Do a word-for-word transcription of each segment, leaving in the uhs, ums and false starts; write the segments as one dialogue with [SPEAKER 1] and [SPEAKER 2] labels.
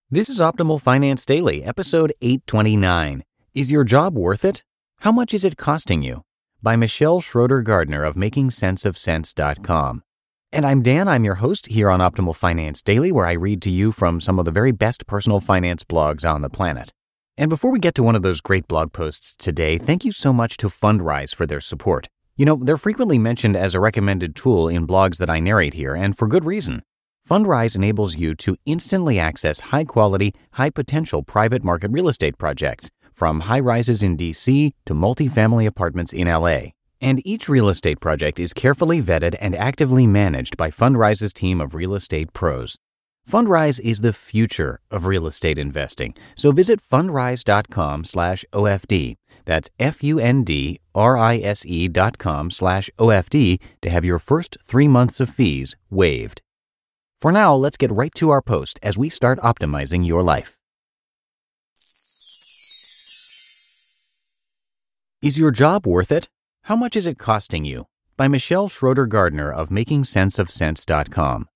[SPEAKER 1] This is Optimal Finance Daily, episode eight twenty-nine. Is your job worth it? How much is it costing you? By Michelle Schroeder Gardner of making sense of sense dot com. And I'm Dan, I'm your host here on Optimal Finance Daily, where I read to you from some of the very best personal finance blogs on the planet. And before we get to one of those great blog posts today, thank you so much to Fundrise for their support. You know, they're frequently mentioned as a recommended tool in blogs that I narrate here, and for good reason. Fundrise enables you to instantly access high-quality, high-potential private market real estate projects, from high-rises in D C to multifamily apartments in L A. And each real estate project is carefully vetted and actively managed by Fundrise's team of real estate pros. Fundrise is the future of real estate investing, so visit fundrise.com slash OFD. That's F-U-N-D-R-I-S-E dot com slash O-F-D to have your first three months of fees waived. For now, let's get right to our post as we start optimizing your life. Is your job worth it? How much is it costing you? By Michelle Schroeder Gardner of making sense of sense dot com.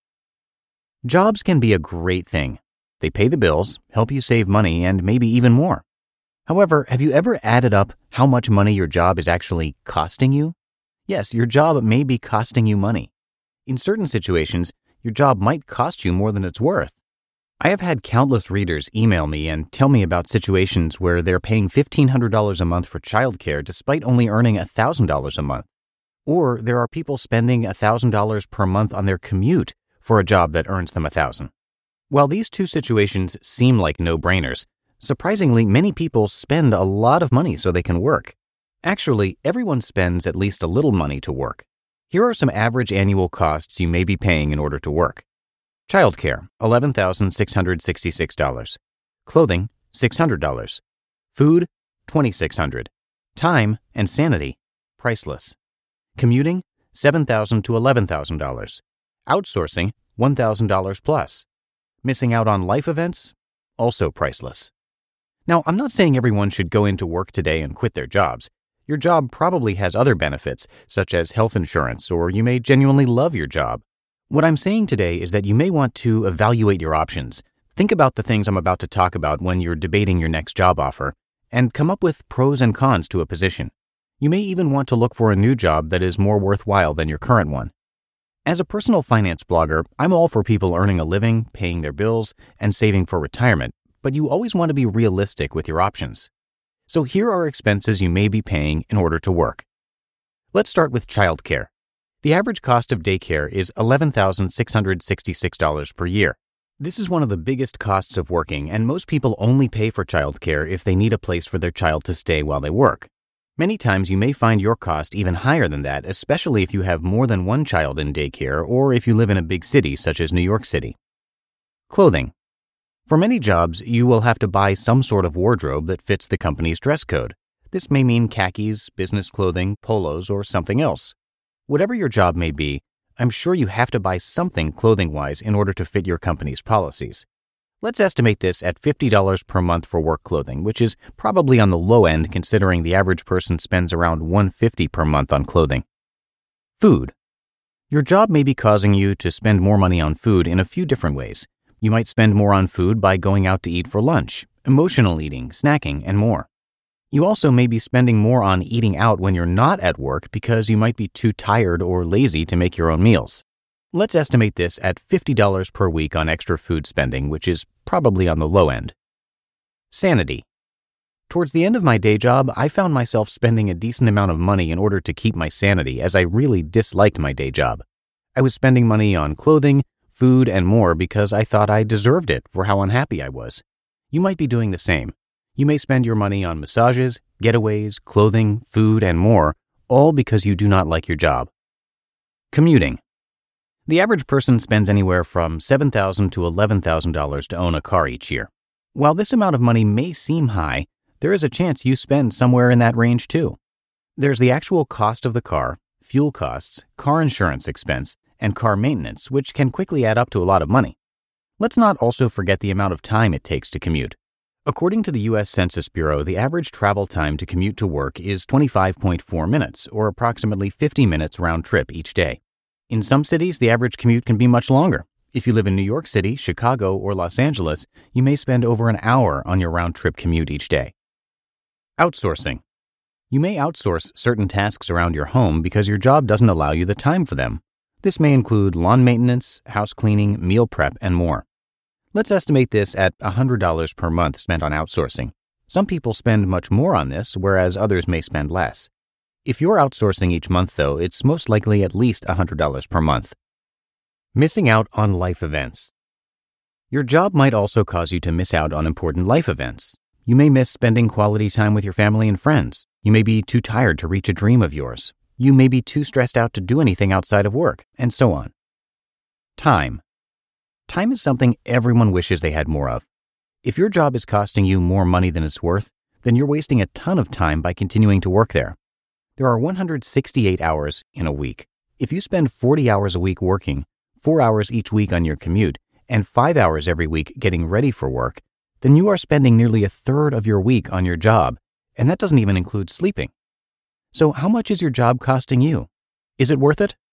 [SPEAKER 1] Jobs can be a great thing. They pay the bills, help you save money, and maybe even more. However, have you ever added up how much money your job is actually costing you? Yes, your job may be costing you money. In certain situations, your job might cost you more than it's worth. I have had countless readers email me and tell me about situations where they're paying fifteen hundred dollars a month for childcare despite only earning one thousand dollars a month. Or there are people spending one thousand dollars per month on their commute for a job that earns them one thousand dollars. While these two situations seem like no-brainers, surprisingly, many people spend a lot of money so they can work. Actually, everyone spends at least a little money to work. Here are some average annual costs you may be paying in order to work. Childcare, eleven thousand six hundred sixty-six dollars. Clothing, six hundred dollars. Food, twenty-six hundred dollars. Time and sanity, priceless. Commuting, seven thousand dollars to eleven thousand dollars. Outsourcing, one thousand dollars plus. Missing out on life events, also priceless. Now, I'm not saying everyone should go into work today and quit their jobs. Your job probably has other benefits, such as health insurance, or you may genuinely love your job. What I'm saying today is that you may want to evaluate your options. Think about the things I'm about to talk about when you're debating your next job offer, and come up with pros and cons to a position. You may even want to look for a new job that is more worthwhile than your current one. As a personal finance blogger, I'm all for people earning a living, paying their bills, and saving for retirement, but you always want to be realistic with your options. So here are expenses you may be paying in order to work. Let's start with childcare. The average cost of daycare is eleven thousand six hundred sixty-six dollars per year. This is one of the biggest costs of working, and most people only pay for childcare if they need a place for their child to stay while they work. Many times you may find your cost even higher than that, especially if you have more than one child in daycare or if you live in a big city such as New York City. Clothing. For many jobs, you will have to buy some sort of wardrobe that fits the company's dress code. This may mean khakis, business clothing, polos, or something else. Whatever your job may be, I'm sure you have to buy something clothing-wise in order to fit your company's policies. Let's estimate this at fifty dollars per month for work clothing, which is probably on the low end considering the average person spends around one hundred fifty dollars per month on clothing. Food. Your job may be causing you to spend more money on food in a few different ways. You might spend more on food by going out to eat for lunch, emotional eating, snacking, and more. You also may be spending more on eating out when you're not at work because you might be too tired or lazy to make your own meals. Let's estimate this at fifty dollars per week on extra food spending, which is probably on the low end. Sanity. Towards the end of my day job, I found myself spending a decent amount of money in order to keep my sanity as I really disliked my day job. I was spending money on clothing, food, and more because I thought I deserved it for how unhappy I was. You might be doing the same. You may spend your money on massages, getaways, clothing, food, and more, all because you do not like your job. Commuting. The average person spends anywhere from seven thousand dollars to eleven thousand dollars to own a car each year. While this amount of money may seem high, there is a chance you spend somewhere in that range too. There's the actual cost of the car, fuel costs, car insurance expense, and car maintenance, which can quickly add up to a lot of money. Let's not also forget the amount of time it takes to commute. According to the U S Census Bureau, the average travel time to commute to work is twenty-five point four minutes, or approximately fifty minutes round trip each day. In some cities, the average commute can be much longer. If you live in New York City, Chicago, or Los Angeles, you may spend over an hour on your round-trip commute each day. Outsourcing. You may outsource certain tasks around your home because your job doesn't allow you the time for them. This may include lawn maintenance, house cleaning, meal prep, and more. Let's estimate this at one hundred dollars per month spent on outsourcing. Some people spend much more on this, whereas others may spend less. If you're outsourcing each month, though, it's most likely at least one hundred dollars per month. Missing out on life events. Your job might also cause you to miss out on important life events. You may miss spending quality time with your family and friends. You may be too tired to reach a dream of yours. You may be too stressed out to do anything outside of work, and so on. Time. Time is something everyone wishes they had more of. If your job is costing you more money than it's worth, then you're wasting a ton of time by continuing to work there. There are one hundred sixty-eight hours in a week. If you spend forty hours a week working, four hours each week on your commute, and five hours every week getting ready for work, then you are spending nearly a third of your week on your job, and that doesn't even include sleeping. So how much is your job costing you? Is it worth it?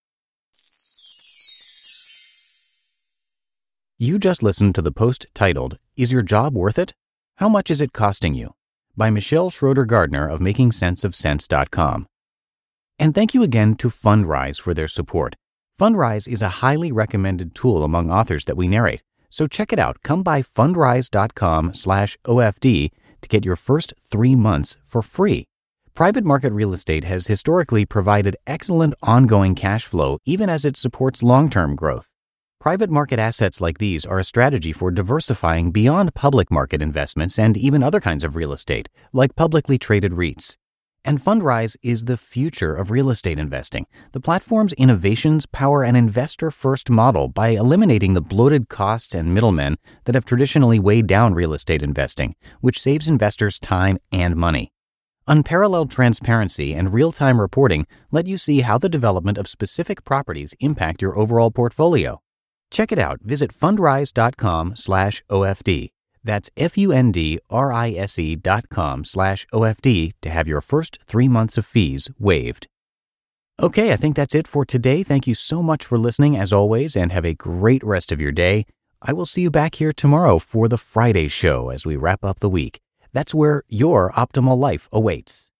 [SPEAKER 1] You just listened to the post titled, "Is Your Job Worth It? How Much Is It Costing You?" by Michelle Schroeder Gardner of making sense of sense dot com. And thank you again to Fundrise for their support. Fundrise is a highly recommended tool among authors that we narrate, so check it out. Come by fundrise.com slash OFD to get your first three months for free. Private market real estate has historically provided excellent ongoing cash flow even as it supports long-term growth. Private market assets like these are a strategy for diversifying beyond public market investments and even other kinds of real estate, like publicly traded REITs. And Fundrise is the future of real estate investing. The platform's innovations power an investor-first model by eliminating the bloated costs and middlemen that have traditionally weighed down real estate investing, which saves investors time and money. Unparalleled transparency and real-time reporting let you see how the development of specific properties impact your overall portfolio. Check it out. Visit fundrise.com slash OFD. That's F-U-N-D-R-I-S-E dot com slash O-F-D to have your first three months of fees waived. Okay, I think that's it for today. Thank you so much for listening as always, and have a great rest of your day. I will see you back here tomorrow for the Friday show as we wrap up the week. That's where your optimal life awaits.